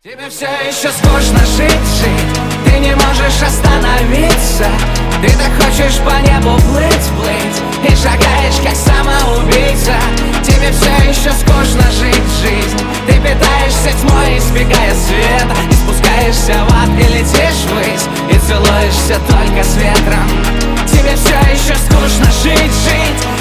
Тебе все еще скучно жить, ты не можешь остановиться. Ты так хочешь по небу плыть и шагаешь как самоубийца. Тебе все еще скучно жить жизнь. Ты питаешься тьмой, избегая света, и спускаешься в ад и летишь ввысь, и целуешься только с ветром. Тебе все еще скучно жить